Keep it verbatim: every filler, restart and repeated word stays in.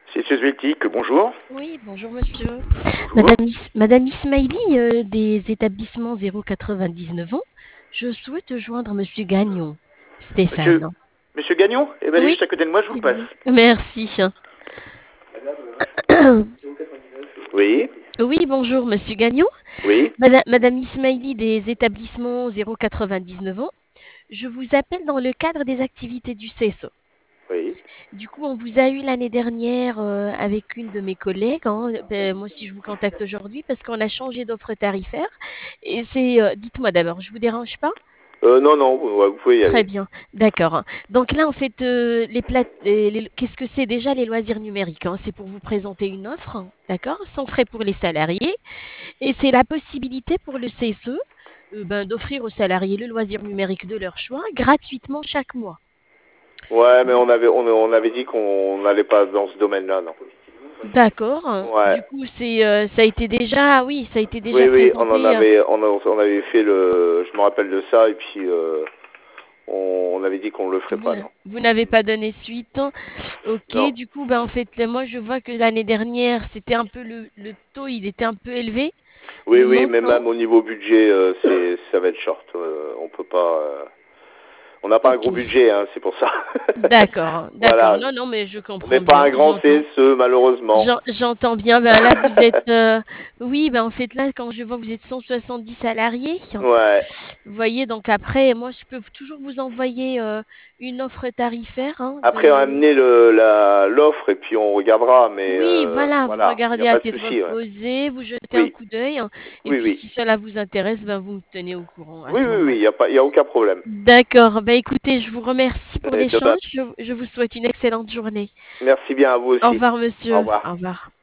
C'est Monsieur Zwiltic, bonjour. Oui, bonjour monsieur. Bonjour. Madame, Is- Madame Ismaili euh, des établissements zéro quatre-vingt-dix-neuf ans, je souhaite joindre monsieur Gagnon, Monsieur, Stéphane. Monsieur Gagnon. Eh ben, il est Oui, juste à côté de moi, je vous le s'il passe. vous plaît. Merci. Oui, Oui, bonjour monsieur Gagnon. oui, Madame, Madame Ismaili des établissements zéro quatre-vingt-dix-neuf ans, je vous appelle dans le cadre des activités du C E S O. oui. Du coup, on vous a eu l'année dernière euh, avec une de mes collègues. Hein. Ben, moi aussi, je vous contacte aujourd'hui parce qu'on a changé d'offre tarifaire. Et c'est, euh, dites-moi d'abord, je vous dérange pas? Euh, non, non, vous, ouais, vous pouvez y Très aller. bien, d'accord. Donc là, en fait, euh, les plat- les- les- qu'est-ce que c'est déjà les loisirs numériques, hein? C'est pour vous présenter une offre, hein, d'accord, sans frais pour les salariés. Et c'est la possibilité pour le C S E euh, ben, d'offrir aux salariés le loisir numérique de leur choix gratuitement chaque mois. Ouais, mais Du on avait, on, on avait dit qu'on n'allait pas dans ce domaine-là, non. D'accord. Ouais. Du coup, c'est, euh, ça a été déjà, oui, ça a été déjà Oui, oui, on en présenté. euh, avait, on, a- on avait fait le, je me rappelle de ça, et puis euh, on, on avait dit qu'on le ferait vous pas, n- non. vous n'avez pas donné suite. Ok. Non. Du coup, ben en fait, là, moi, je vois que l'année dernière, c'était un peu le, le taux, il était un peu élevé. Oui, Le oui, mais montant. même au niveau budget, euh, c'est, ça va être short. Euh, on peut pas. euh, On n'a pas un Ok. gros budget, hein, c'est pour ça. D'accord, d'accord. Voilà. Non, non, mais je On n'est comprends pas bien. un grand J'entends. C S E, malheureusement. J'en- J'entends bien. Ben là, vous êtes. euh, Oui, ben en fait, là, quand je vois, vous êtes cent soixante-dix salariés. Ouais. Vous voyez, donc après, moi, je peux toujours vous envoyer euh, une offre tarifaire, hein, Après, de. amener le, la, l'offre et puis on regardera, mais Oui, euh, voilà, vous voilà, il n'y a regardez à pas de tête souci. Ouais. reposée, vous jetez un Oui, coup d'œil, hein, et oui, puis oui. si cela vous intéresse, ben vous me tenez au courant à Oui, ce oui, oui, il moment-là. n'y a, pas- il y a aucun problème. D'accord, ben écoutez, je vous remercie pour Et de l'échange, même. je je vous souhaite une excellente journée. Merci bien à vous Au aussi. revoir, Au monsieur. revoir. Au revoir.